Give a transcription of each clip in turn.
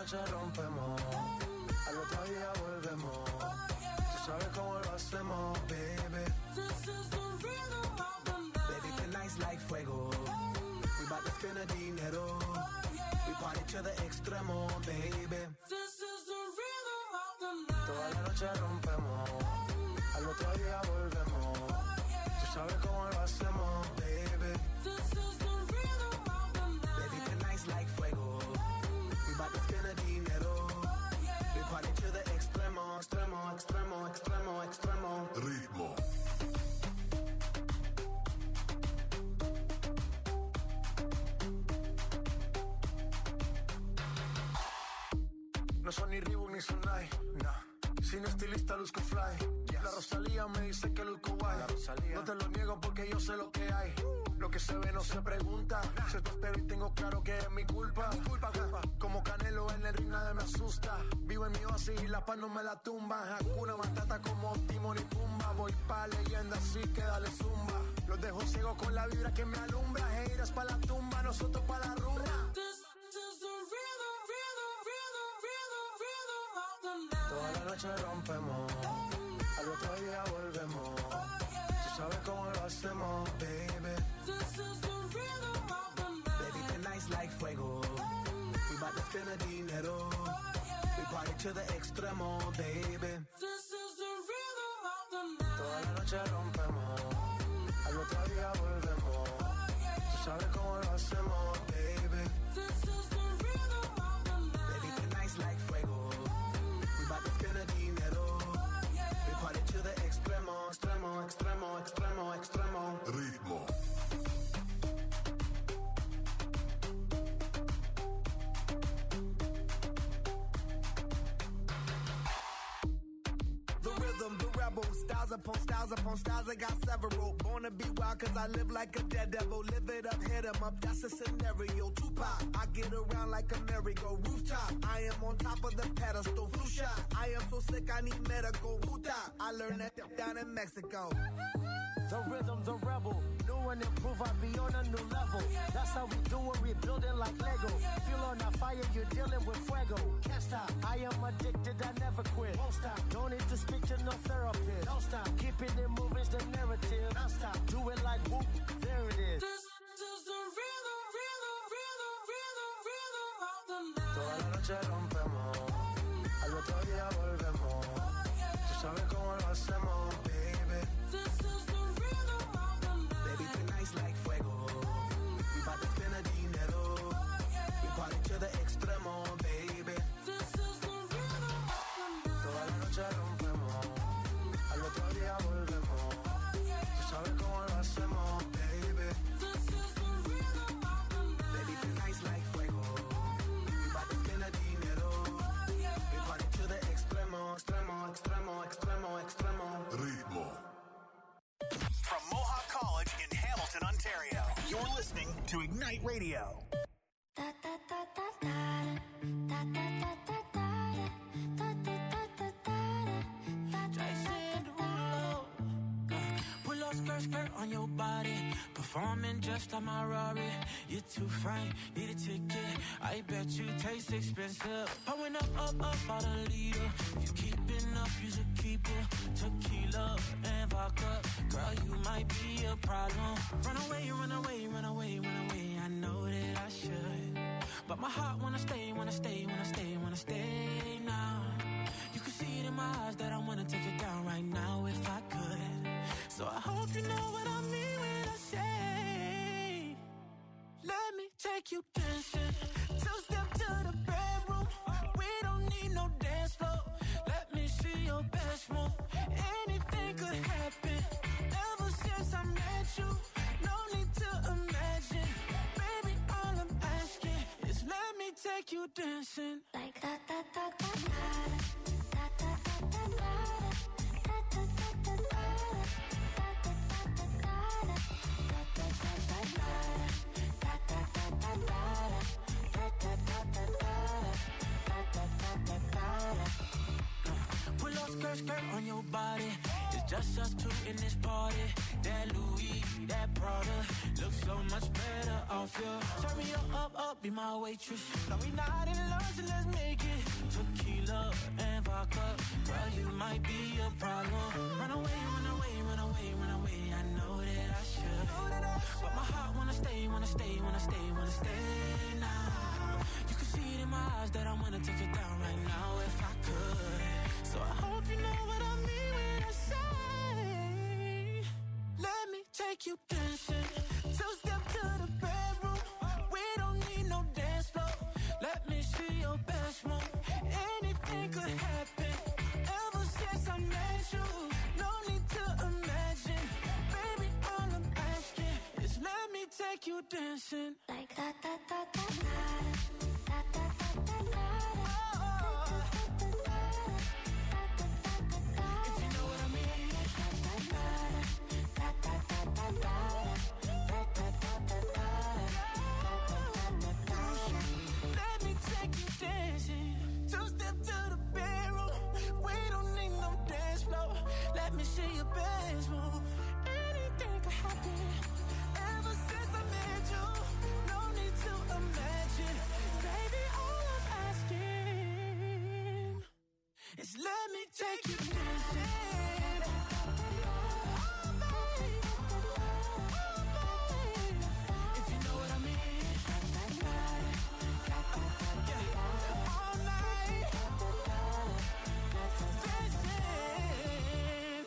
noche rompemos, al otro día volvemos. Tú sabes cómo lo hacemos, baby. This is the rhythm of the night. Baby, tonight's like fuego. We bout to spend the dinero. We party to the extremo, baby. This is the rhythm of the night. Toda la noche rompemos, al otro día volvemos. Tú sabes cómo lo hacemos, baby. This is the rhythm of the night. Baby, tonight's like fuego. We bout to spend the dinero. We party to the extremo, extremo, extremo, extremo, extremo. Ritmo. No son ni Reebok ni Sonai, nah. Sin estilista luzco fly. Yes. La Rosalía me dice que luzco guay. No te lo niego porque yo sé lo que hay. Lo que se ve no se pregunta. Se te espero y tengo claro que es mi culpa. Como Canelo en el ring nadie me asusta. Vivo en mi oasis y la paz no me la tumba. Hakuna Matata como Timón y Pumba. Voy pa' leyenda así que dale zumba. Los dejo ciego con la vibra que me alumbra. Heiras pa' la tumba, nosotros pa' la rumba. This is the rhythm, rhythm, rhythm, rhythm, rhythm of the night. Toda la noche rompemos, al otro día volvemos. Tú sabes cómo lo hacemos, baby. This is the rhythm of the night. Baby, tonight's like fuego. We bout to spend the dinero. We party to the extremo, baby. This is the rhythm of the night. Toda la noche rompemos, al otro día volvemos. Tú sabes cómo lo hacemos, baby. This is the rhythm of the night. Baby, tonight's like fuego. We bout to spend the dinero. We party to the extremo, extremo, extremo, extremo, extremo. Ritmo. Styles upon styles upon styles, I got several. Born to be wild cause I live like a dead devil. Live it up, hit 'em up, that's a scenario. Tupac, I get around like a merry-go rooftop. I am on top of the pedestal, flu shot. I am so sick I need medical. Puta, I learned that down in Mexico. The rhythm, the rebel. New and improve, I be on a new level. That's how we do it, we building like Lego. Feel on that fire, you're dealing with fuego. Can't stop, I am addicted, I never quit. Won't stop, don't need to speak to no therapist. Don't stop, keeping it moving's the narrative. Don't stop, do it like whoop, there it is. This is the rhythm, rhythm, rhythm, rhythm, rhythm of the night. Toda la noche rompemos, al otro día volvemos. Tú sabes cómo lo hacemos, baby. This is the rhythm of the night. Baby, tonight's like fuego. We bout to spend the dinero. We party to the extremo, baby. This is the rhythm of the night. Toda la noche rompemos, al otro día volvemos. Tú sabes cómo lo hacemos, baby. This is the rhythm of the night. Baby, tonight's like fuego. We bout to spend the dinero. We party to the extremo, extremo, extremo, extremo, extremo. Ritmo. From Mohawk College in Hamilton, Ontario, you're listening to Ignite Radio. Da da da da da da da da da da da da da da. Pull up skirt, skirt on your body. Performing just like my Rari. You're too fine, need a ticket. I bet you taste expensive. Pouring up, up, up, out a leader. If you keeping up, you should keep it. Tequila and vodka. Girl, you might be a problem. Run away, run away, run away, run away. I know that I should. But my heart wanna stay, wanna stay, wanna stay, wanna stay now. You can see it in my eyes that I wanna take it down right now if I could. So I hope you know what I mean when I say, let me take you dancing. Two-step to the bedroom. We don't need no dance floor. Let me see your best move. Anything could happen. Ever since I met you, no need to imagine. Baby, all I'm asking is let me take you dancing. Like da da da da da da da da da da da da da da da. Pull up skirt, skirt on your body. It's just us two in this party. That Louis, that Prada looks so much better off, yeah. Turn me up, be my waitress. No, we not in love, so let's make it tequila and vodka. Girl, you might be a problem. Run away, run away, run away, run away. I know that I should, but my heart wanna stay, wanna stay, wanna stay, wanna stay now. You can see it in my eyes that I wanna take it down right now if I could. So I hope you know what I mean when I say, let me take you dancing. Two-step to the bedroom. We don't need no dance floor. Let me see your best move. Anything could happen. Ever since I met you, no need to imagine. Baby, all I'm asking is let me take you dancing. Like da da da da da da da da da da. If you know what I mean. Let me take you dancing. Two-step to the bedroom. We don't need no dance floor. Let me see your best move. Anything could happen. Ever since I met you, no need to imagine. Baby, all I'm asking is let me take you dancing. If you know what I mean. All night. Dancing.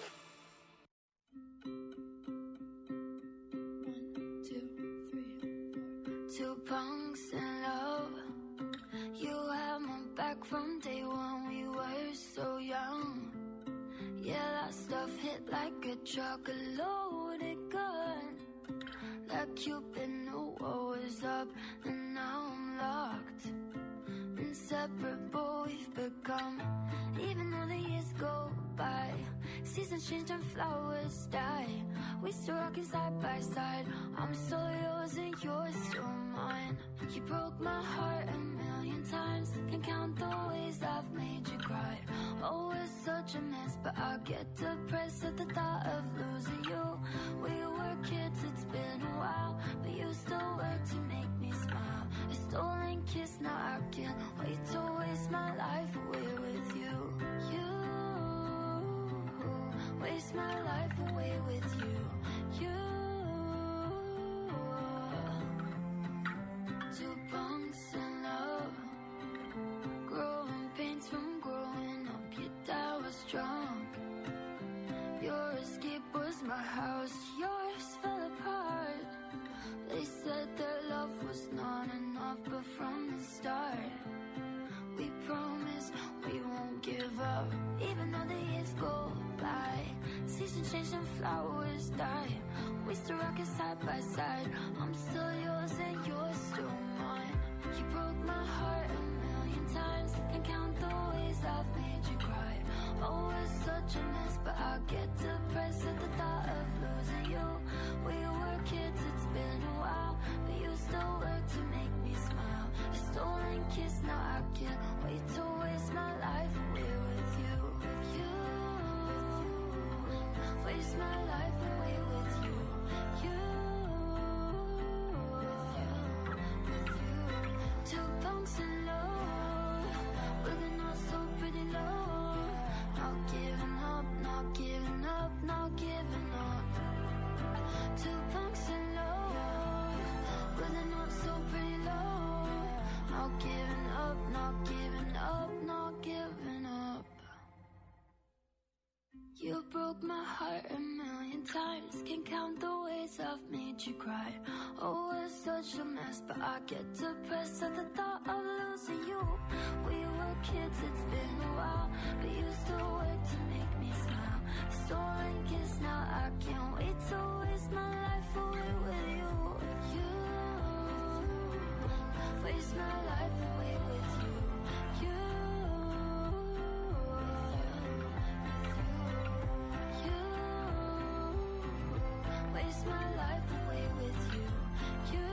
1, 2, 3, 4. 2 punks in love. You had my back from day one. We were so young. Yeah, that stuff hit like a truck, a loaded gun. That Cupid knew what was up, and now I'm locked. Inseparable we've become. Even though the years go by, seasons change and flowers die, we still rockin' side by side. I'm still yours and you're still mine. You broke my heart a million times. Can't count the ways I've made you cry. Oh, it's such a mess, but I get depressed at the thought of losing you. We were kids, it's been a while, but you still work to make me smile. A stolen kiss, now I can't wait to waste my life away with you. You waste my life away with you. You. 2 punks in love. Growing pains from growing up. Your dad was drunk. Your escape was my house. Yours fell apart. They said their love was not enough, but from the start, we promise we won't give up. Even though the years go by, seasons change and flowers die, we still rockin' side by side. I'm still yours and you're still mine. You broke my heart a million times. Can't count the ways I've made you cry. Oh, it's such a mess, but I get depressed at the thought of losing you. We were kids, it's been a while, but you still work to make me smile. A stolen kiss, now I can't wait to waste my life away with you. You waste my life away with you. You. 2 punks in love, with a not so pretty love. Not giving up, not giving up, not giving up. 2 punks in love, with a not so pretty love. Not giving up, not giving up, not giving up. You broke my heart a million times. Can't count the ways I've made you cry. Oh, it's such a mess, but I get depressed at the thought of losing you. We were kids, it's been a while, but you still work to make me smile. Stolen kiss, now I can't wait to waste my life away with you. You waste my life away with you. You. Waste my life away with you. You.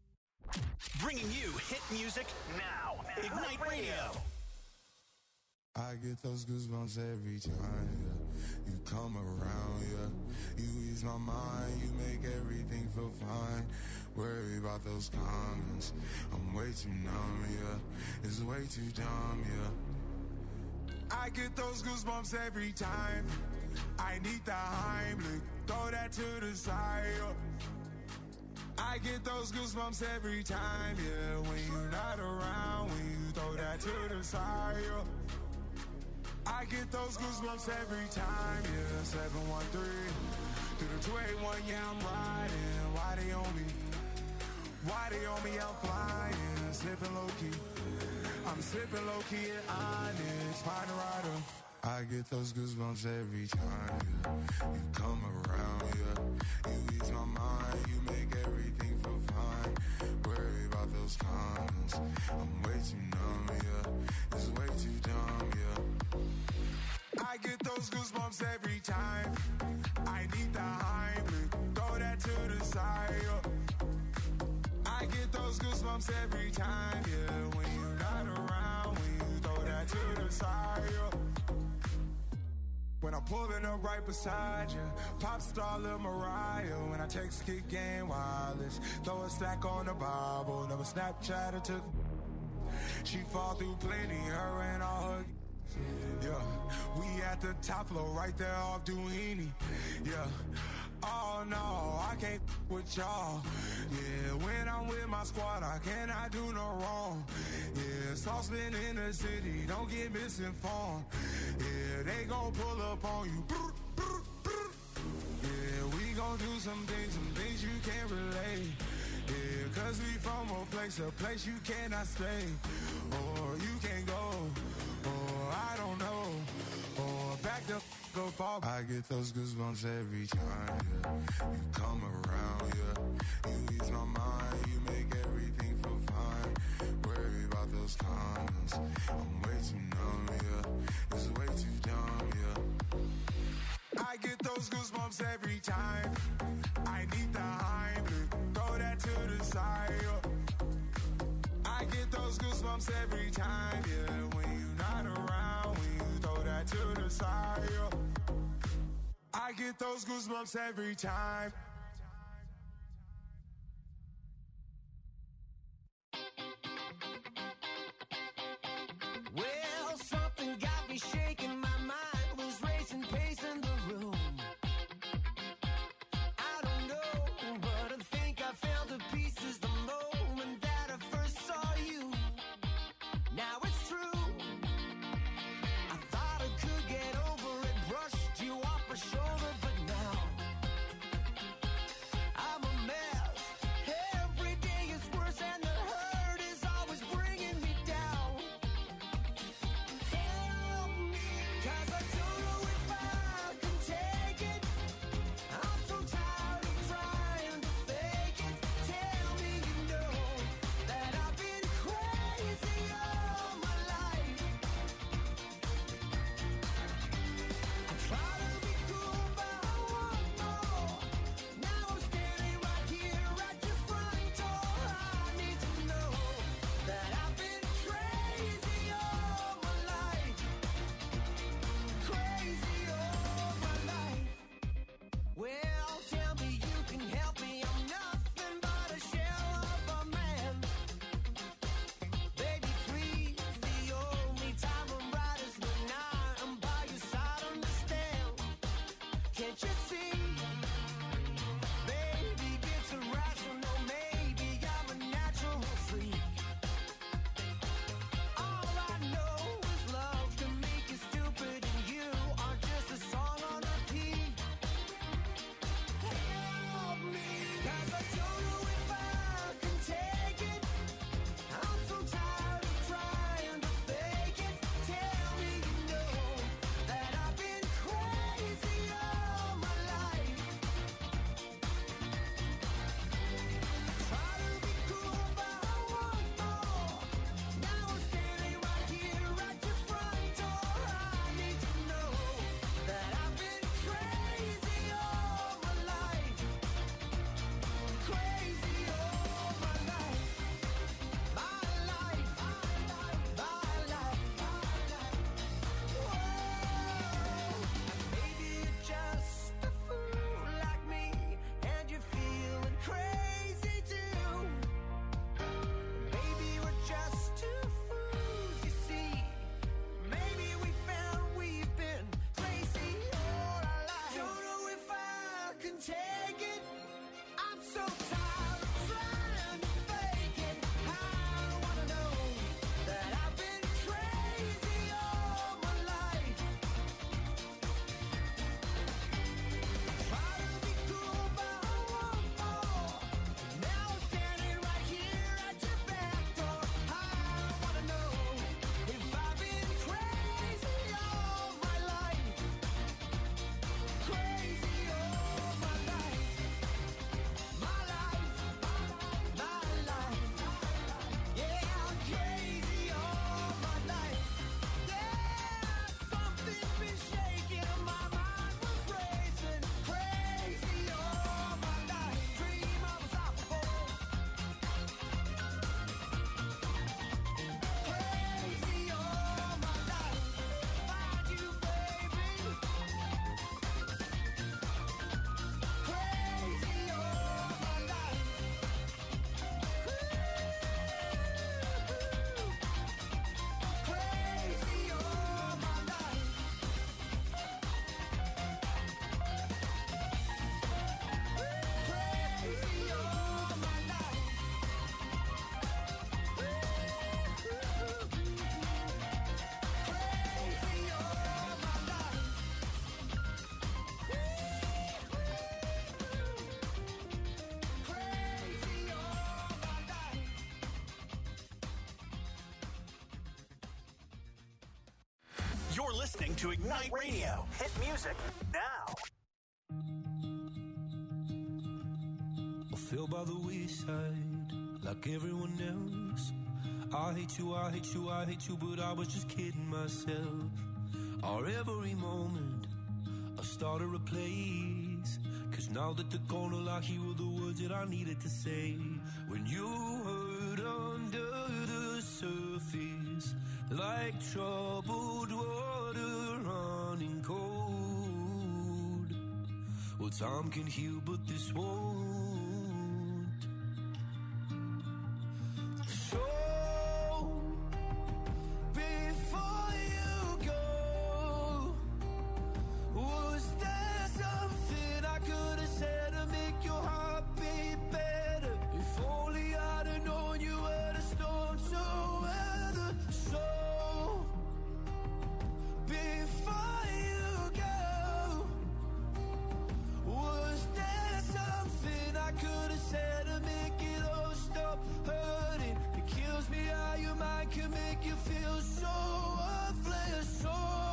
Bringing you hit music now. Ignite Radio. I get those goosebumps every time, yeah. You come around, yeah. You ease my mind, you make everything feel fine. Worry about those comments, I'm way too numb, yeah. It's way too dumb, yeah. I get those goosebumps every time. I need the Heimlich, throw that to the side, yeah. I get those goosebumps every time, yeah. When you're not around, when you throw that to the side, yeah. I get those goosebumps every time, yeah. 713 through the 281, yeah, I'm riding. Why they on me? Why they on me? I'm flying, slipping low key. I'm slipping low key at Onyx, find a rider. I get those goosebumps every time, yeah. You come around, yeah. You ease my mind, you make everything feel fine. Worry about those comments, I'm way too numb, yeah. It's way too dumb, yeah. I get those goosebumps every time. I need the Heimlich, throw that to the side, yeah. I get those goosebumps every time, yeah. When you're not around, when you throw that to the side, yeah. When I'm pulling up right beside you, pop star Lil Mariah. When I text Kick Game Wireless, throw a stack on the Bible. Never Snapchat or took. She fall through plenty, her and all her. Yeah, we at the top floor, right there off Duini. Yeah, oh no, I can't with y'all. Yeah, when I'm with my squad, I cannot do no wrong. Yeah, saucepan in the city, don't get misinformed. Yeah, they gon' pull up on you. Yeah, we gon' do some things you can't relate. Yeah, cause we from a place you cannot stay. Or you can't go, or I don't know, or back the f up. I get those goosebumps every time, yeah. You come around, yeah. You ease my mind, you make everything feel fine. Worry about those comments, I'm way too numb, yeah. It's way too dumb, yeah. I get those goosebumps every time. I need the Heimlich, throw that to the side, yeah. I get those goosebumps every time, yeah. When you're not around, when you throw that to the side, yeah. I get those goosebumps every time. Well, something got me shaking, my mind was racing, pacing the room. I don't know, but I think I fell to pieces the moment that I first saw you. Now it's true, I thought I could get over it, brushed you off my shoulder, but now listening to Ignite Radio. Hit music now. I fell by the wayside like everyone else. I hate you, I hate you, I hate you, but I was just kidding myself. Our every moment I started a place, 'cause now that they're gone, all I hear were the words that I needed to say. When you hurt under the surface, like troubled water running cold. Well, time can heal, but this won't. So before you go, was there something I could have said to make your heart beat better? If only I'd have known you were the storm to weather. So before you go, was there something I could have said to make it all stop hurting? It kills me how your mind can make you feel so worthless. So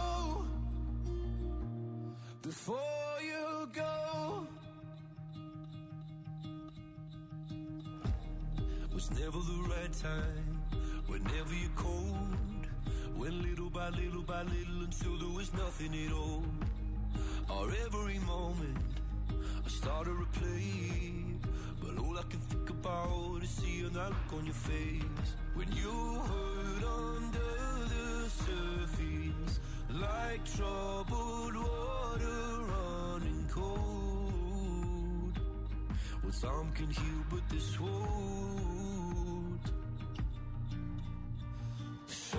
before you go, was never the right time, whenever you're cold, went little by little by little until there was nothing at all. Our every moment I started to play, but all I can think about is seeing that look on your face. When you hurt under the surface, like troubled water running cold. Well, some can heal, but this won't. So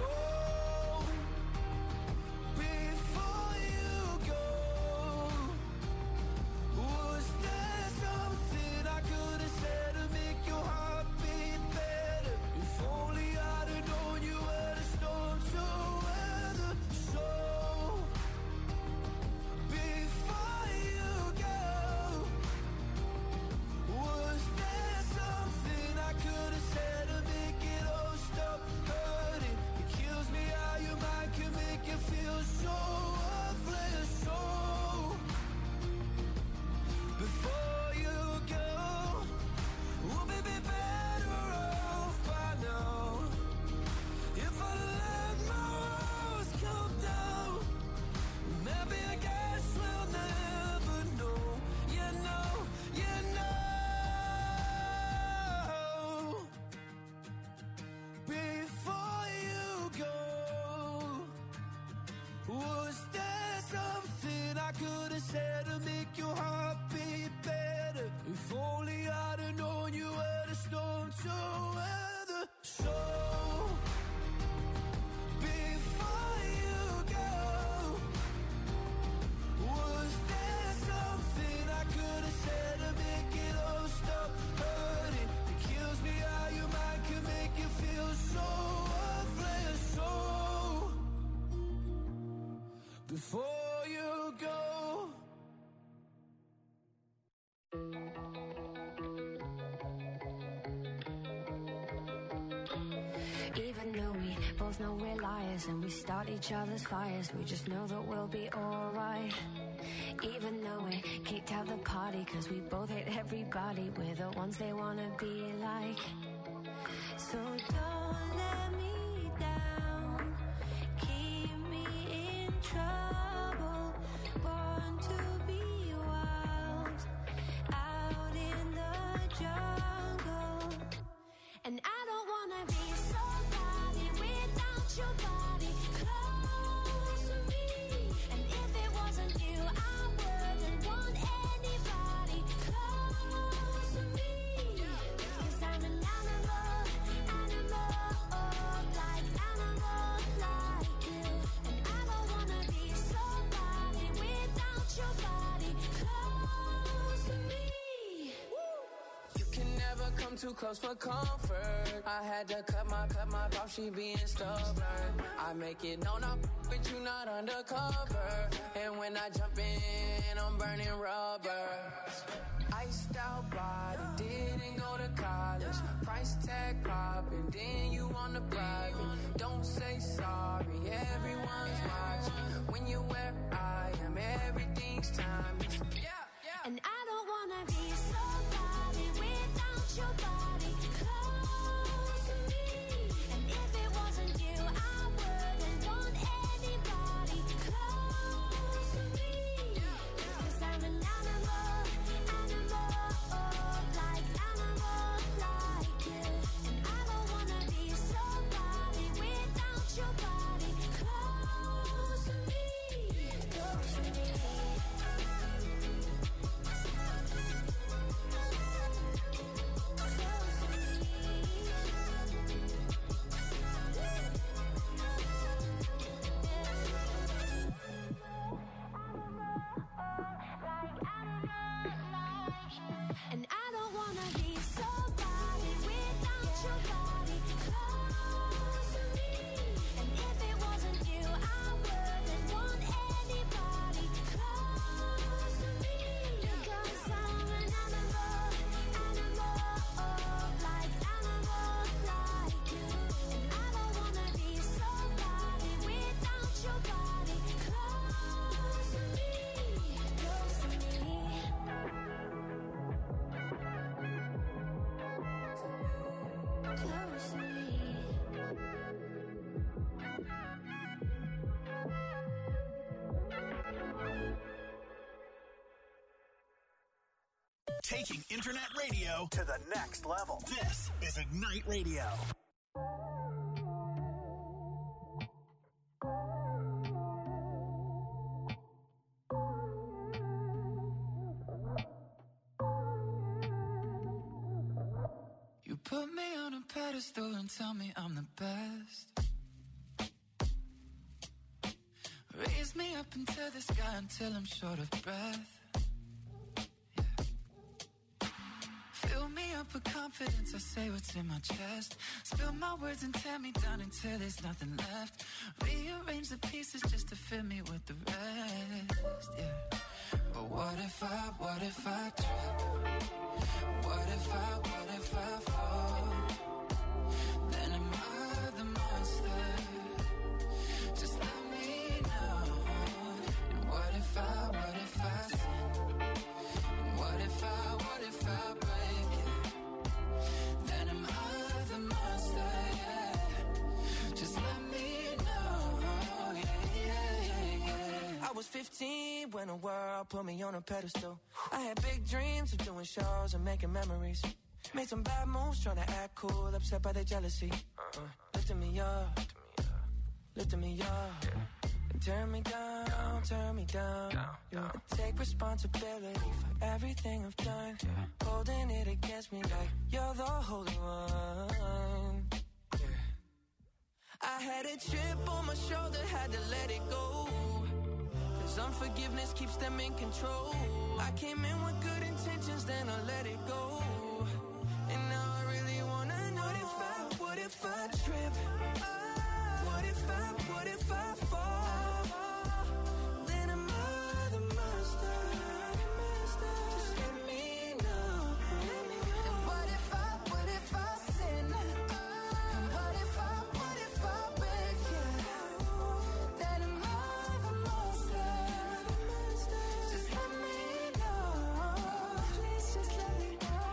before you go, was there something I could have said to make your heart beat better? If only I'd have known you were the storm to weather. So before you go, was there something I could have said to make it all stop hurting? It kills me how your mind can make you feel so worthless. So before you go, we'll be better off by now. If I let my walls come down, maybe I guess we'll never know. You know, you know. Before you go, was there something I could have said to make your heart beat better? If only I'd have known you were the storm to weather. So before you go, was there something I could have said to make it all stop hurting? It kills me how your mind can make you feel so worthless. So before you go. Even though we both know we're liars and we start each other's fires, we just know that we'll be alright. Even though we kicked out the party 'cause we both hate everybody, we're the ones they wanna be like. So don't let me down, keep me in trouble, born to be wild, out in the jungle. And I don't wanna be somebody without your body close to me. And if it wasn't you, I wouldn't want anybody close to me. 'Cause I'm an animal, like animal like you. And I don't wanna be so come too close for comfort. I had to cut my off, she being stubborn. I make it known I'm with you, not undercover. And when I jump in, I'm burning rubber. Iced out body, didn't go to college. Price tag popping, then you on the private. Don't say sorry, everyone's watching. When you're where I am, everything's timeless. And I don't wanna be somebody without your body close to me. And if it wasn't you, I wouldn't want anybody close to me. 'Cause I'm an animal, like you. And I don't wanna be somebody without your body close to me. Close to me. And I don't wanna be somebody without your body close to me. And if it wasn't you, I wouldn't want anybody close to me. Because I'm an animal, like you. And I don't wanna be somebody without your body close to me. Close to me. Close to me. Taking internet radio to the next level. This is Ignite Radio. You put me on a pedestal and tell me I'm the best. Raise me up into the sky until I'm short of breath. Fill me up with confidence, I say what's in my chest. Spill my words and tear me down until there's nothing left. Rearrange the pieces just to fill me with the rest, yeah. But what if I trip? What if I fall? Then am I the monster? Just let me know. And what if I sin? And what if I break it? Then am I the monster, yeah. Just let me know, yeah. I was 15 when the world put me on a pedestal. I had big dreams of doing shows and making memories. Made some bad moves trying to act cool, upset by their jealousy. Lifting me up, lifting me up. And turn me down. Yeah. Take responsibility for everything I've done. Holding it against me like you're the holy one. I had a chip on my shoulder, had to let it go. 'Cause unforgiveness keeps them in control. I came in with good intentions, then I let it go. And now I really wanna know, what if I trip? What if I fall? Then am I the monster? Just let me know. And what if I sin? And what if I break it? Then am I the monster? Just let me know. Please just let me know.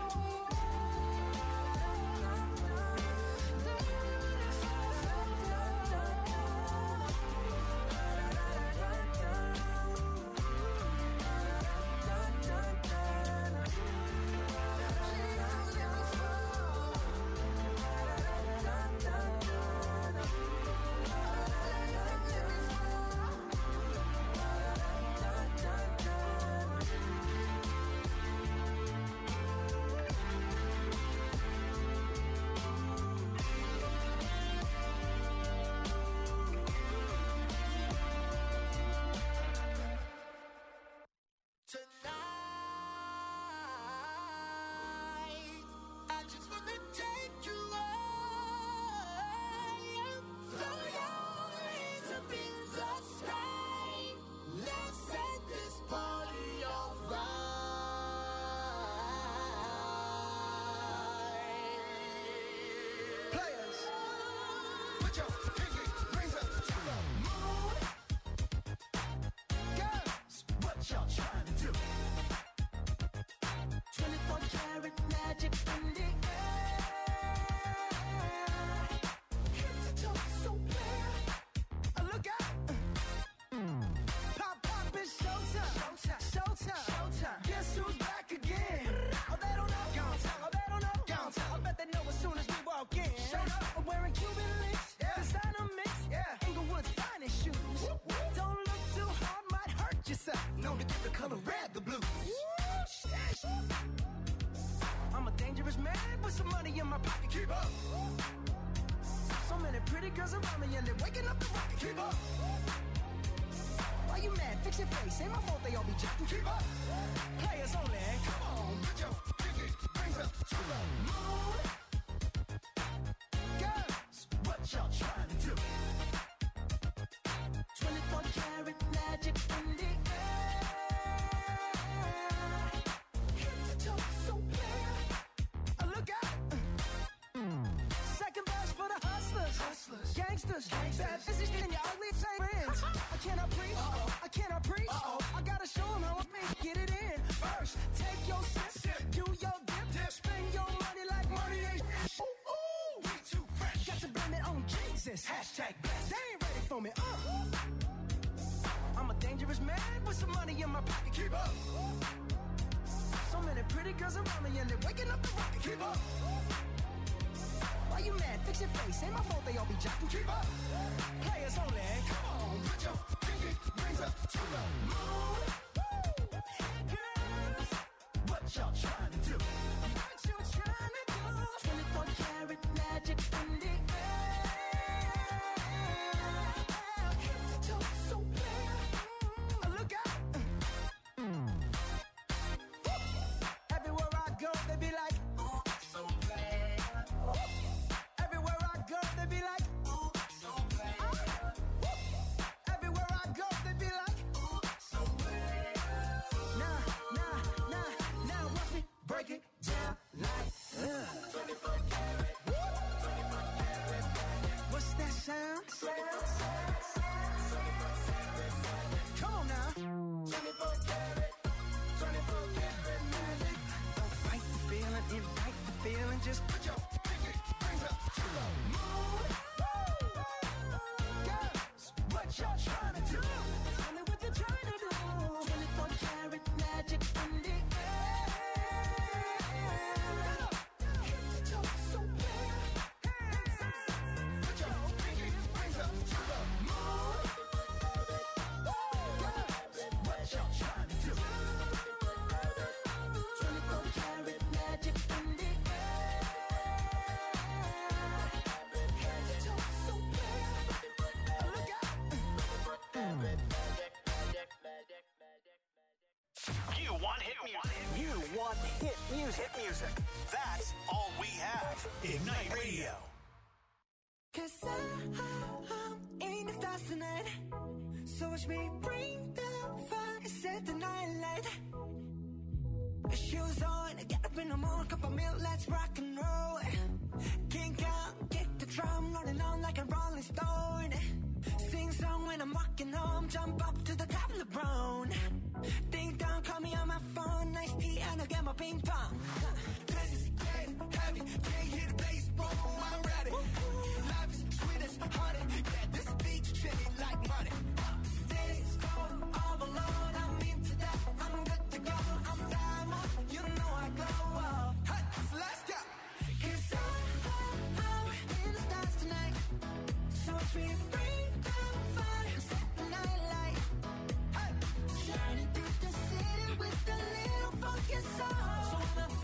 Put your pinky rings up to the moon. Girls, what y'all trying to do? 24 karat magic in the air. Head to toe, so clear. Look out. Pop, pop, it's showtime. Showtime. Showtime. Guess who's back again? Oh, they don't know. Oh, they don't know. I bet they know as soon as we walk in. I'm wearing Cuban links. Designer mix. Inglewood's finest shoes. Don't look too hard, might hurt yourself. Known to get the color red, the blue. I'm a dangerous man with some money in my pocket. Keep up. So many pretty girls around me and they're waking up the rocket. Keep up. Why you mad? Fix your face. Ain't my fault they all be jacking. Keep up. Players only. Come on, put your pinky rings up to the moon. Girls, what y'all trying to do? 24 karat magic in the air. Head to toe, so clear. Look out. Second best for the hustlers. Gangsters. Bad business in your ugly friends. I cannot preach. I cannot preach. I gotta show them how I get it in. First, take your sip. Do your dip. Spend your money like money ain't Ooh, we too fresh. got to blame it on Jesus. Hashtag blessed. They ain't ready for me. I'm a dangerous man with some money in my pocket. Keep up. So many pretty girls around me and they're waking up the rocket. Keep up. Why you mad? Fix your face. Ain't my fault they all be jacking. Keep up. Players only. Come on, put your pinky rings up to the moon. Girls, What y'all trying to do? what you trying to do? 24 karat magic in the air. Head to toe, so clear. Look out. Everywhere I go, they be like, So glad. everywhere I go, they be like, So glad. everywhere I go, they be like, So glad. nah, watch me break it down like, 24 karat. 24 karat. what's that sound? Come on now. 24 karat. 24 karat magic. Don't fight the feeling, invite the feeling, just Put your pinky rings up to the moon. Girls, what y'all trying to do? tell me what you're trying to do. 24 karat magic in the air. Head to toe, so clear. Put your pinky rings up to the moon. Girls, what y'all trying to do? 24 karat magic in the air. Head to toe, so clear. Look out. You want hit music. You want hit music. That's all we have. Ignite Radio. 'Cause I'm in the stars tonight. So watch me bring the fire, set the night light. Shoes on, get up in the morning, cup of milk, let's rock and roll. Kink out, kick the drum, rolling on like a rolling stone. Sing song when I'm walking home, jump up to the top of the brown. Ding dong, call me on my phone, nice tea and I'll get my ping pong. This is getting heavy. Can't hear the bass, boom, I'm ready. Life is sweet as honey. Yeah, this beach chilly like money. Disco overload, I'm into that, I'm good to go. I'm diamond, you know I glow up. Hey, so let's go. 'Cause I'm in the stars tonight. So watch me bring the fire, set the night light. Hey, Shining through the city with a little funky soul. So when I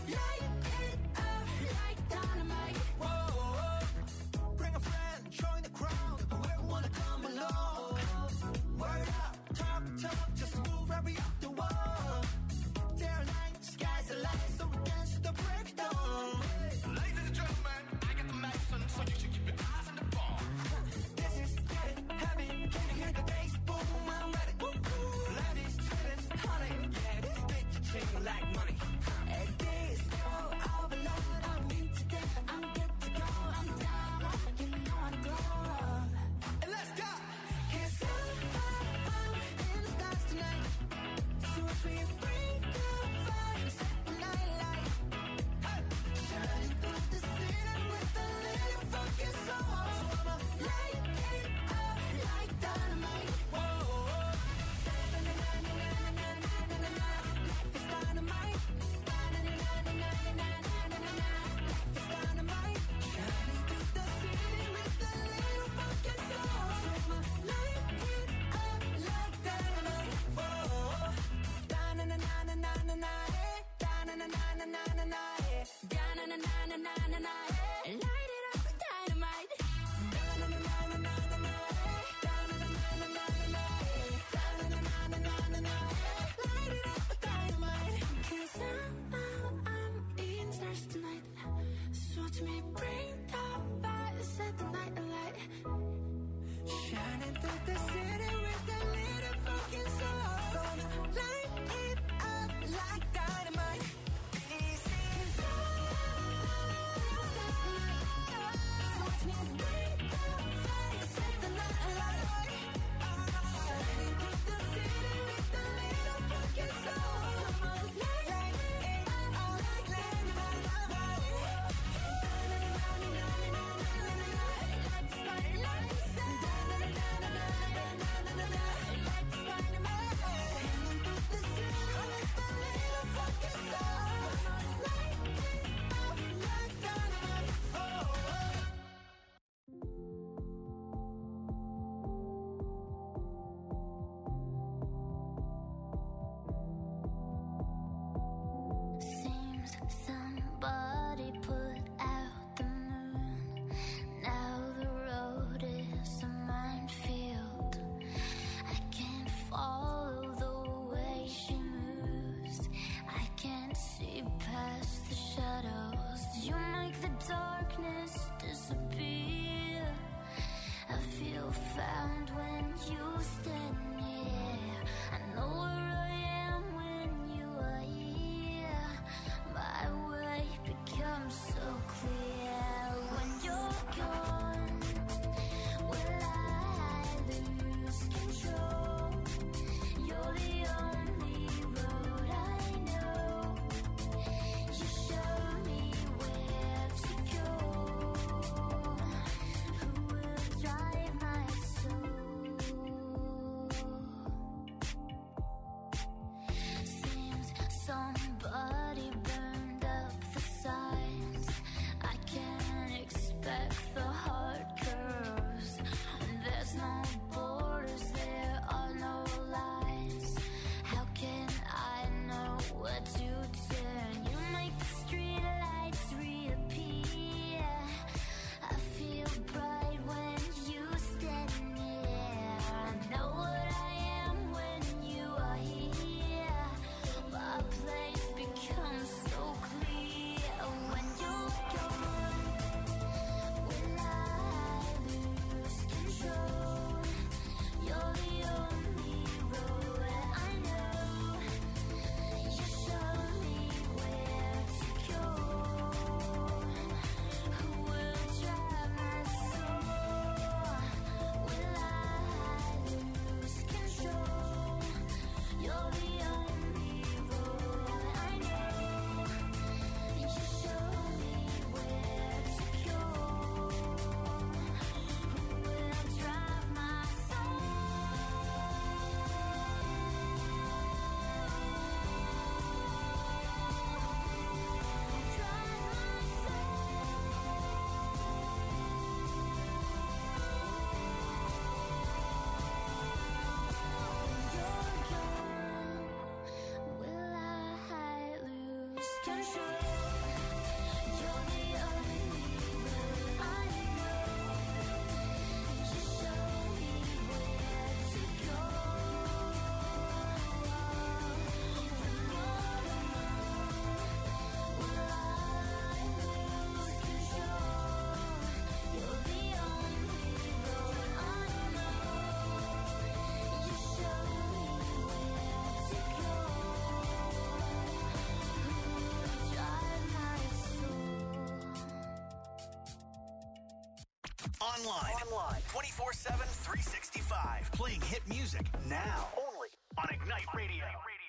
Online. 24/7, 365. Playing hit music now. Only on Ignite Radio.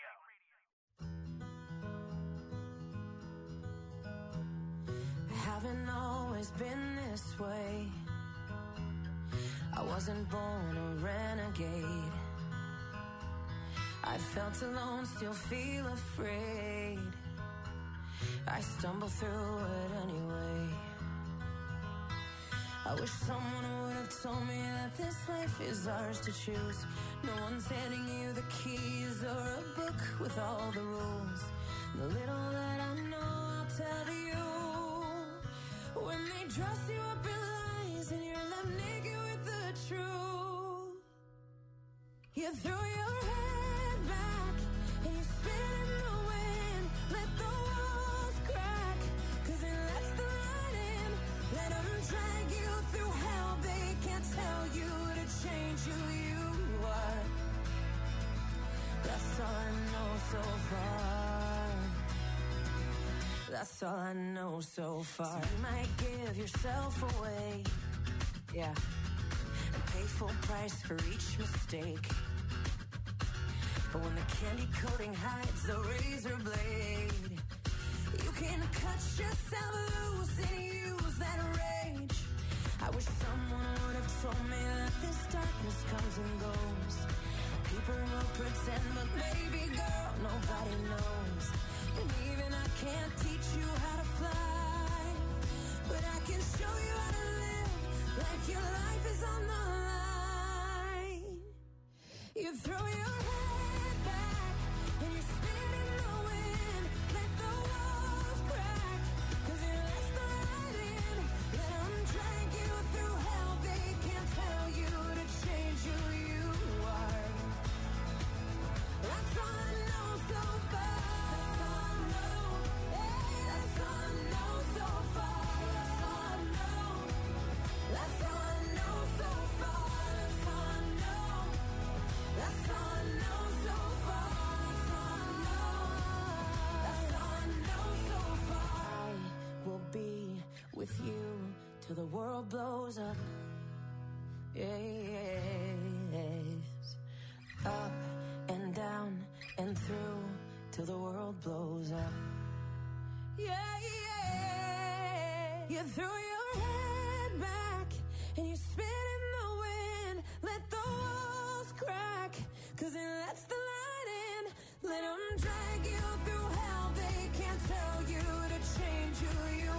I haven't always been this way. I wasn't born a renegade. I felt alone, still feel afraid. I stumble through it anyway. I wish someone would have told me that this life is ours to choose. No one's handing you the keys or a book with all the rules. The little that I know, I'll tell you. When they dress you up in lies and you're left naked with the truth, you throw your head back and you spin in the wind. Let the walls crack, 'cause it lets the light in. Let them drag you through hell. They can't tell you to change who you are. That's all I know so far. That's all I know so far. So you might give yourself away, yeah, and pay full price for each mistake. But when the candy coating hides the razor blade, you can cut yourself loose and use that rage. I wish someone would have told me that this darkness comes and goes. People will pretend, but baby girl, nobody knows. And even I can't teach you how to fly, but I can show you how to live like your life is on the line. You throw your head back and you spin in the wind. Let the walls crack, 'cause it lets the light in. Let them drag you through hell. They can't tell you to change who you are. That's all I know so far. That's all I know. Hey, that's all I know so far. That's all I know. That's all I know so far. That's all I know. That's all I know so far. That's all I know. That's all I know so far. I will be with you till the world blows up. Yes. Up and down and through till the world blows up. Yeah, yeah. You throw your head back and you spin in the wind. Let the walls crack, 'cause it lets the light in. Let them drag you through hell. They can't tell you to change who you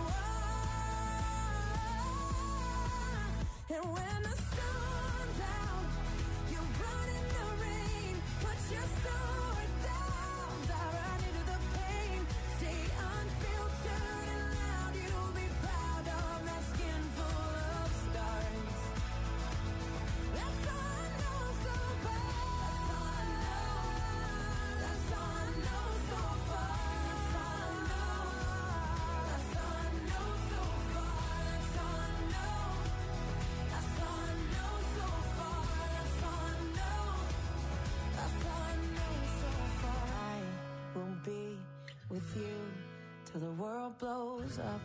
are. And when the sun's out, you run in the rain. Put your sword down, dive right into the pain. Stay unfiltered and loud. You'll be proud of that skin full of stars. That's all I know so far. That's all I know. That's all I know so far. That's all I know. That's all I know so far. That's all I know. That's all I know so far. That's all I know. That's all I know so far. I will be with you till the world blows up.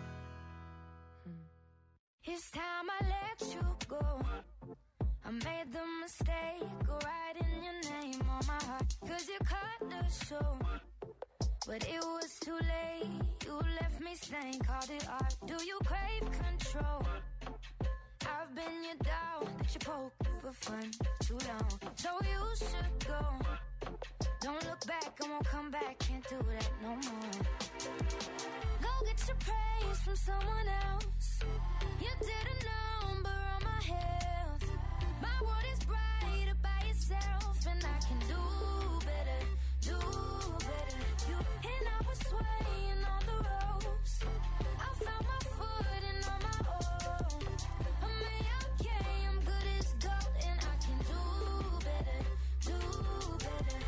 It's time I let you go. I made the mistake of writing your name on my heart, 'cause you cut the show. But it was too late. You left me stained, called it art. Do you crave control? I've been your dog that you poke for fun too long. So you should go. Don't look back, I won't come back. Can't do that no more. Go get your praise from someone else. You didn't number on my health. My world is brighter by itself, and I can do better, do better. You and I was swaying on the ropes. I found my footing on my own. I'm okay, I'm good as gold, and I can do better, do better.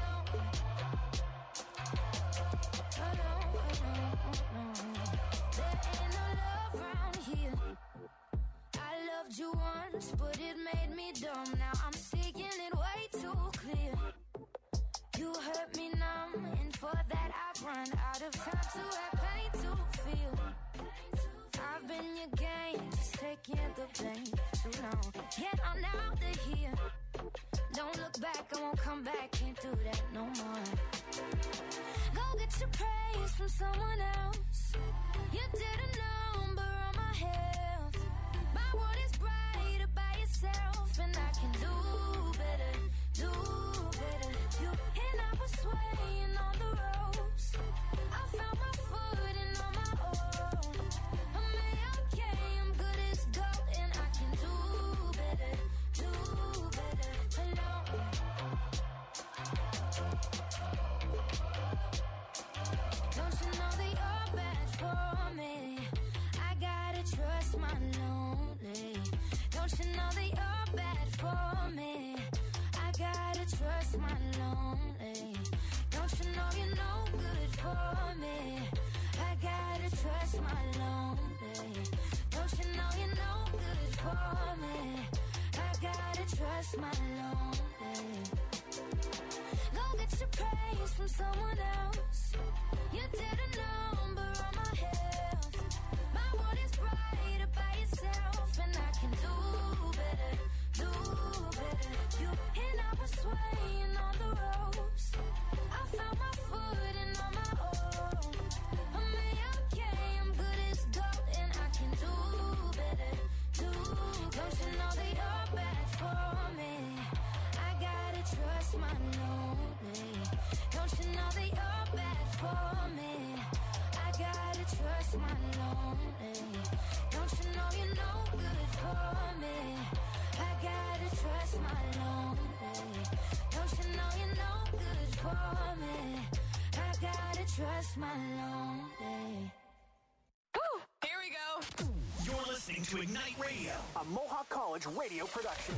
Hello, there ain't no love around here. I loved you once, but it made me dumb. Now I'm seeing it way too clear. You hurt me numb, and for that I've run out of time to have pain to feel. I've been your game, just taking the blame for too long. Get on out of here. Don't look back, I won't come back. Can't do that no more. Go get your praise from someone else. You did a number on my health. My world is brighter by yourself, and I can do better, do better. You and I were swaying on the ropes. I found my footing on my own. I'm okay, I'm good as gold, and I can do better, do better alone. Don't you know that you're bad for me? I gotta trust my lonely. Don't you know that you're bad for me? I gotta trust my lonely. Don't you know you're no good for me? I gotta trust my lonely. Don't you know you're no good for me? I gotta trust my lonely. Go get your praise from someone else. You did a number on my health. My world is brighter by yourself, and I can do better, do better. You and I were swaying on the ropes. I found my footing on my own. I'm okay, I'm good as gold, and I can do better, do. Don't you know that you're bad for me? I gotta trust my lonely. Don't you know that you're bad for me? I gotta trust my lonely. Don't you know you're no good for me? I gotta trust my lonely. Don't you know you're no good for me? I gotta trust my lonely. Woo! Here we go. You're listening to Ignite Radio, a Mohawk College radio production.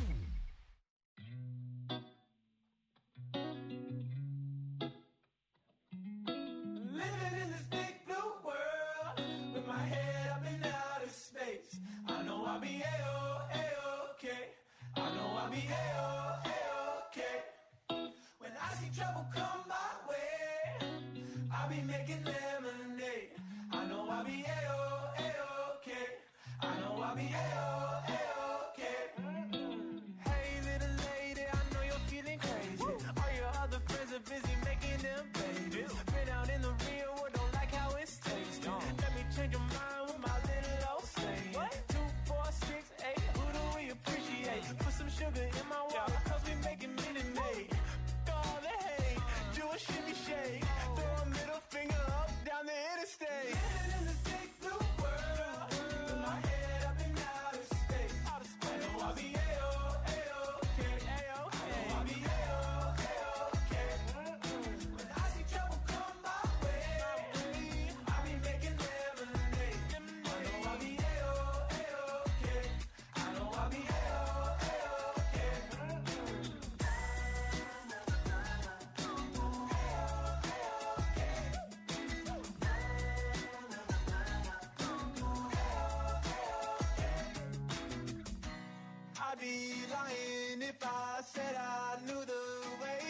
Living in this big blue world with my head up in outer space. I know I'll be A-okay. I know I'll be A-okay. When I see trouble come my way, I'll be making lemonade. I know I'll be A-okay. I know I'll be A-okay. Hey little lady, I know you're feeling crazy. All your other friends are busy making them babies. Been out in the real world, don't like how it's tasting. Let me change your mind with my little old saying. 2, 4, 6, 8, who do we appreciate? Put some sugar in my water, cause we making Minute Maid. All the hate, do a shimmy shake. Throw a middle finger up down the interstate. Living in this big blue world with my head up in outer space. I know I'll be A-okay. I know I'll be A-okay. When I see trouble come my way, I'll be making lemonade. I know I'll be A-okay. I know I'll be A-okay. I'd be lying if I said I knew the way.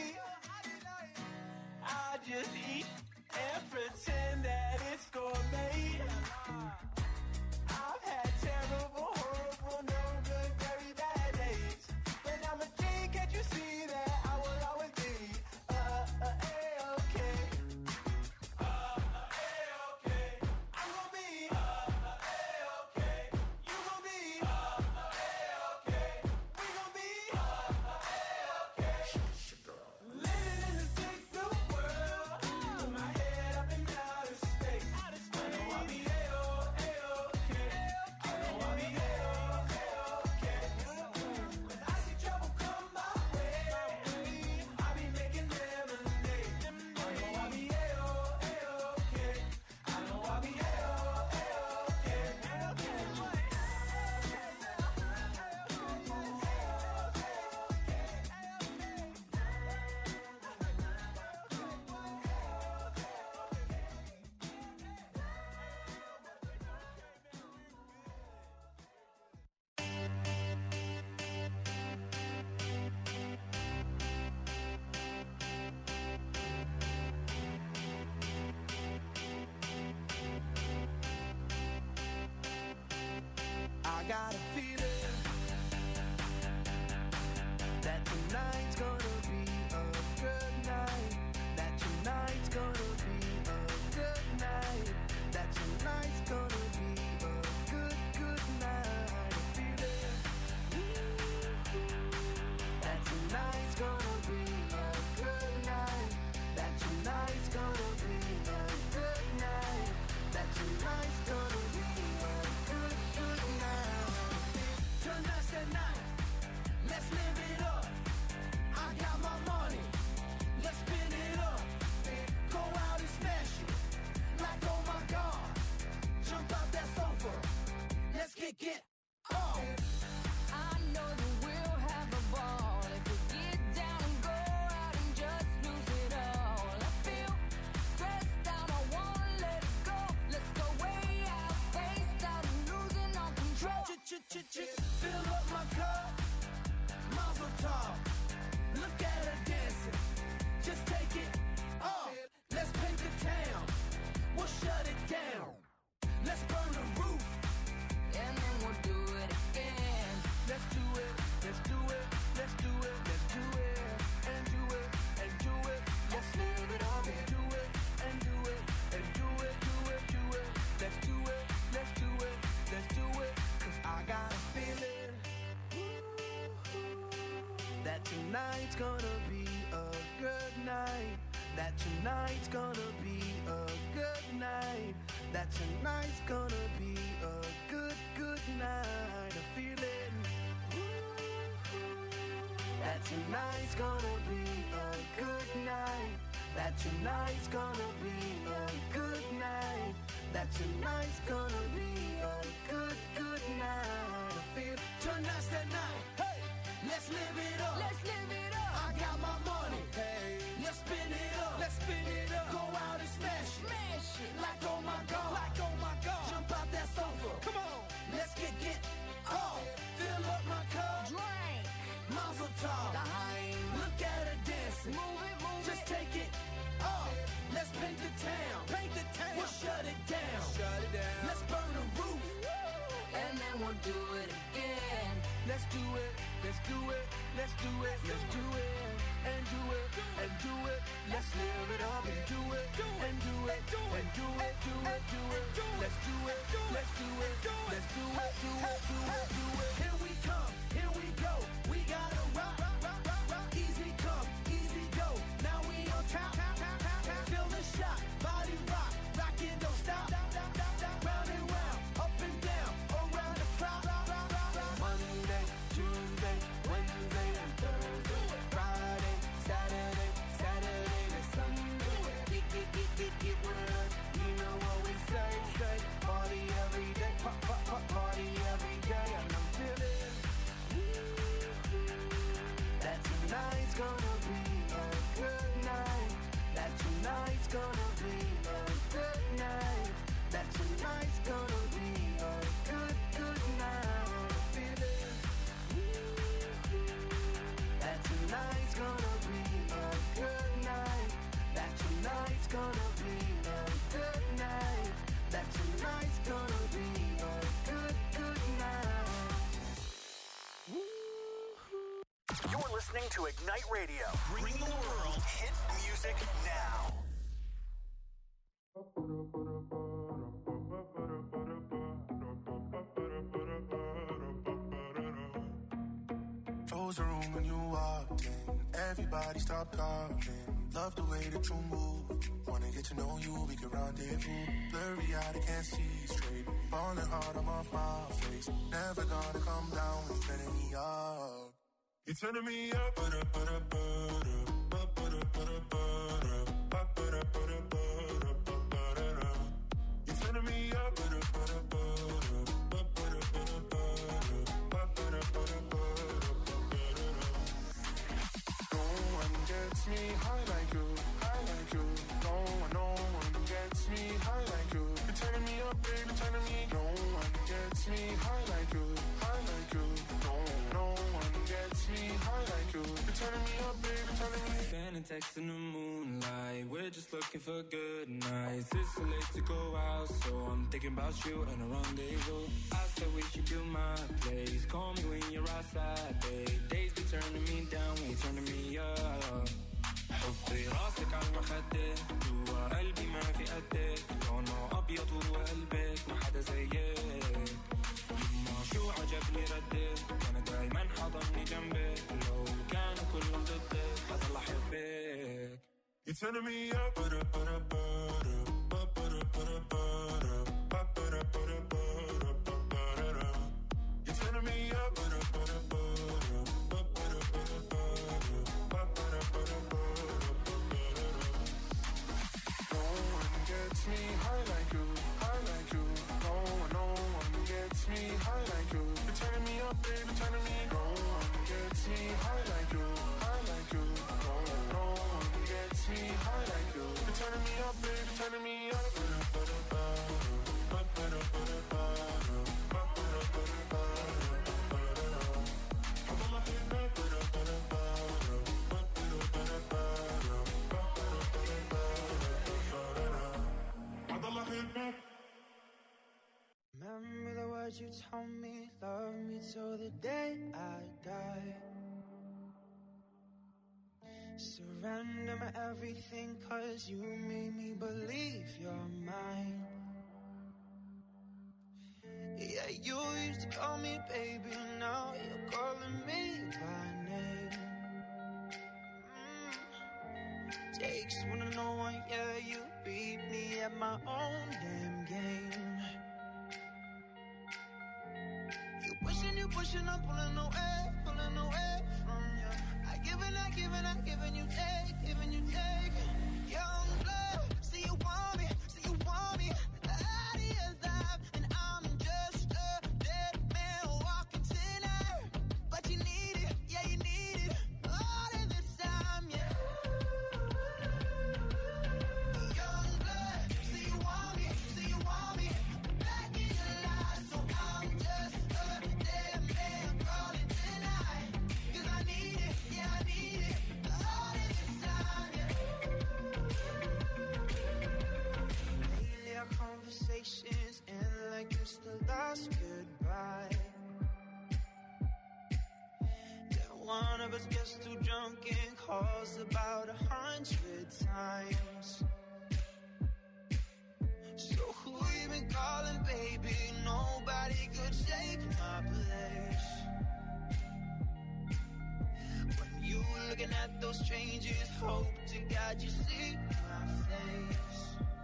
I just eat and pretend that it's gourmet. I've had terrible, horrible, no good, very bad days. But I'm a G, can't you see that I will always be A-okay. A-okay. I'm gonna be A-okay. You gonna be A-okay. We gonna be A-okay. Living in this big blue world with my I got a feeling that tonight's gonna be a good night. That tonight's gonna be a good night. That tonight's gonna be a good, good night. A feeling that tonight's gonna be a good night. That tonight's gonna be a good night. That tonight's gonna be a good, good night. Tonight's the night. Let's live it up. I got my money. Let's spin it up. Go out and smash it. Like, oh my God. Jump out that sofa. Let's kick it off. I know that we'll have a ball if we get down and go out and just lose it all. I feel stressed out, I wanna let it go. Let's go way out, spaced out, and losing all control. Fill up my cup. Mazel tov. Look at her dancing. Just take it off. Let's paint the town. We'll shut it down. Let's burn the roof. And then we'll do it again. Let's do it. Let's do it. Let's do it. Let's do it. And do it. And do it. Let's live it up. And do it. And do it. And do it. Do it. Do it. Let's do it. Let's do it. Let's do it. 'Cause I got a feeling that tonight's gonna be a good night. That tonight's gonna be a good night. That tonight's gonna be a good, good night. A feeling that tonight's gonna be a good night. That tonight's gonna be a good night. That tonight's gonna be a good, good night. I feel tonight's the night. Hey, let's live it up. Let's live it up. I got my money. Hey, let's spin it up. Let's spin it up. Go out and smash it. Smash it. Like oh my God. Like oh my God. Jump out that sofa. Come on. Let's get off. Fill up my cup. Drink. Mazel tov. Look at her dancing. Move it, move Just it. take it off. Let's paint the town. Paint the town. We'll shut it down. Shut it down. Let's burn the roof. And then we'll do it again. Let's do it. Let's do it. Let's do it. Let's do it. And do it. And do it. Let's live it up and do it. And do it. And do it. Do it. Do it. Let's do it. Let's do it. Let's do it. Do it. Do it. Do it. Here we come. Here we go. We gotta rock. Easy come. Easy go. Now we on top. Feel the shot. Body rock. Rock it. Don't stop. Round and round. Up and down. Around the clock. Monday, Tuesday, Wednesday, and Thursday. Friday, Saturday, and Sunday. Get with us. You know what we say. Party every day. Party every day. And I'm feeling that tonight's gonna be a good night. That tonight's gonna be a good night. That tonight's gonna be a good, good night. Feeling that tonight's gonna be a good night. That tonight's gonna be a good night. That tonight's gonna be a good, good night. You're listening to Ignite Radio, bringing the world hit music now. Close the room when you walked in. Everybody stop talking. Love the way that you move. Wanna get to know you, we can rendezvous. Blurry eyed, I can't see straight. Falling hard, I'm off my face. Never gonna come down when you're turning me up. You're turning me up. You're turning me up. No one gets me high like you, high like you. No one gets me high like you. You're turning me up, baby, turning me. No one gets me high like you, high like you. No one gets me high like you. You're turning me up, baby, turning me. Standing text in the moonlight, we're just looking for good nights. It's too late to go out, so I'm thinking about you and a rendezvous. I said we should do my place. Call me when you're outside, babe. Days be turning me down when you're turning me up. حطي راسك على المخدة جوا قلبي ما في قدك لونه أبيض وقلبك ما حدا زيك يما شو عجبني ردك أنا دايما حضني جنبك لو كانوا كلهم ضدك حضل أحبك. You're turning me up, butter, butter, butter, butter, butter, butter, butter, butter, butter, butter. You're turning me up, butter, butter, butter, butter, butter, butter, butter, butter, butter. No one gets me high like you, high like you. No one gets me high like you. You're turning me up, baby, turning me. No one gets me high like you, high like you. No one gets me high like you. You're turning me up, baby, turning me up. Remember the words you told me, love me till the day I die. Surrender my everything, cause you made me believe you're mine. Yeah, you used to call me baby, now you're calling me by name. Takes one to know one, yeah, you beat me at my own damn game. You pushing, I'm pulling away from you. I giving you take. Young blood, see you want me. The idea's live, and I'm just a dead man walking tonight. But you need it, yeah, you need it. All of this time, yeah. Young blood, see you want me. Back in your life, so I'm just a dead man crawling tonight. 'Cause I need it, yeah, I need it. All of this time, yeah. Lately our conversations end like it's the last goodbye. Then one of us gets too drunk and calls about 100 times. So who you been calling, baby? Nobody could take my place. When you looking at those strangers, hope to God you see my face.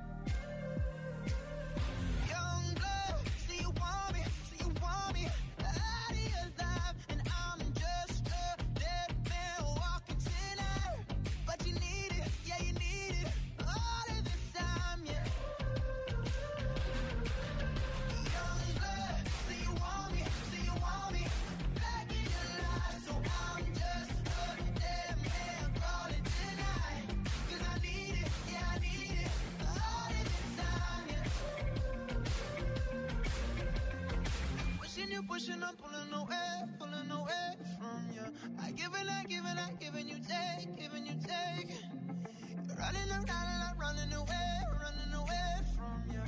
Young blood, see you want me. The idea's live, and I'm just a dead man walking tonight. But you need it, yeah, you need it. All of this time, yeah. Young blood, see you want me. Back in your life, so I'm just a dead man crawling tonight. 'Cause I need it, yeah, I need it. All of this time, yeah. Pushing, I'm pulling away from you. I giving you take. You're running away from you.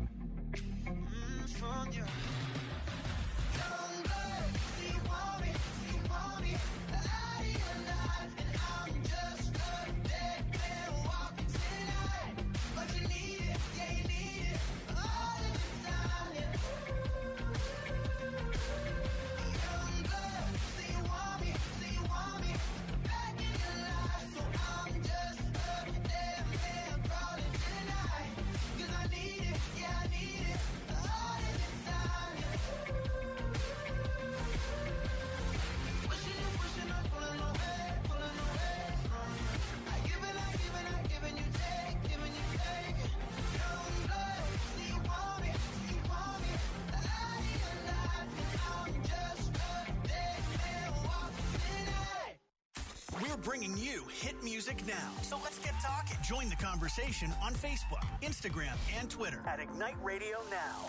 From you. Young blood, see you want me. The idea's alive, and I'm just a dead man walking tonight. But you need it, yeah, you need it. All of this time, yeah. Young blood, see you want me. Back in your life, so I'm just a dead man crawling tonight. 'Cause I need it, yeah, I need it. All of this time, yeah. Pushing, I'm pulling away from you. I giving you take. Young blood, see you want me. The idea's alive, and I'm just a dead man walking tonight. We're bringing you hit music now. So let's get talking. Join the conversation on Facebook, Instagram, and Twitter at Ignite Radio Now.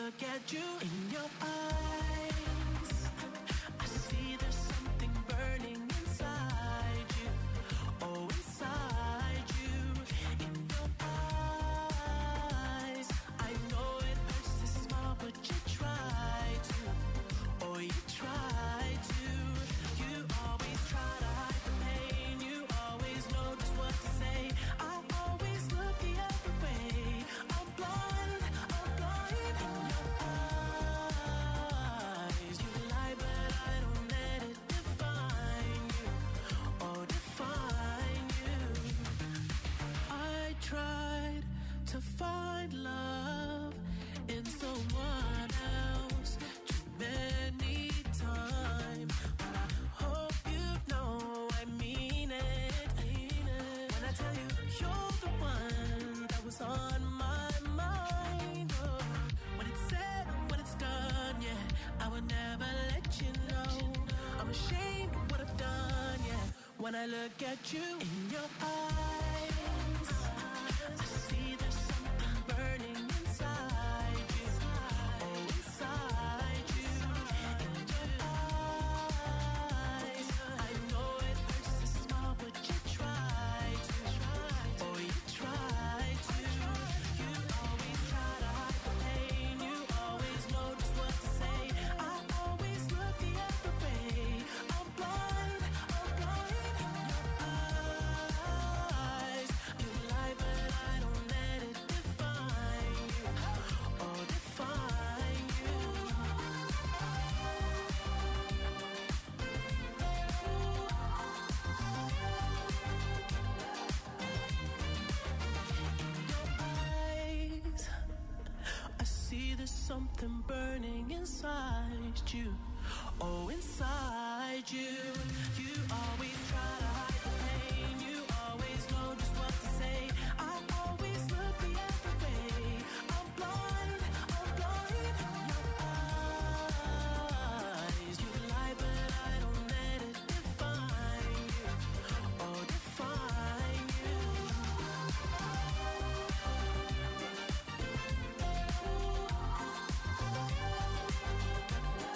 look at you in your eyes, I see there's something burning inside you. Oh, inside you, in your eyes. I know it hurts to smile, but you try to. Oh, you try to. You always try to hide the pain. You always know just what to say. I always look the other way. I'm blind in your eyes. You lie, but I don't let it define you. Oh, define you. I tried to find love in someone else too many times, but I hope you know I mean it. When I tell you you're the one that was on my mind. Oh, when it's said, when it's done, yeah, I would never let you know. I'm ashamed of what I've done, yeah. When I look at you in your eyes, I see there's something burning inside you. Oh, inside you, in your eyes. I know it hurts to smile, but you try to. Oh, you try to. You always try to hide the pain. You always know just what to say. I always look the other way. I'm blind in your eyes. You lie, but I don't let it define you. Oh, define you. Eyes, I see there's something burning inside you. Oh, inside you. You